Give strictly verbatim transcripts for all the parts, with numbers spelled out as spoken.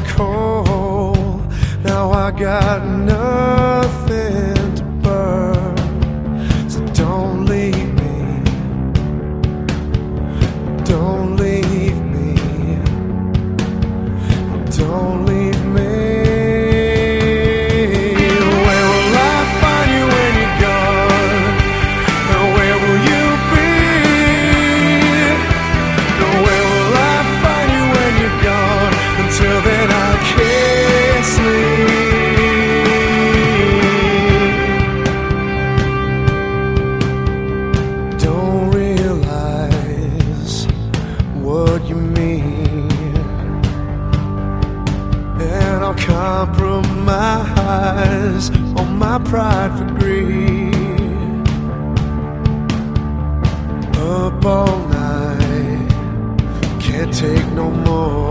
cold. Now I got nothing to burn. So don't leave me, don't leave me, don't leave me. Where will I find you when you're gone? Now where will you be? Now where will I find you when you're gone? Until then I can't sleep. Don't realize what you mean, and I'll compromise on my pride for greed. Up all night, can't take no more.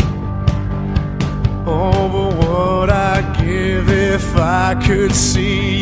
Oh, but what I'd give if I could see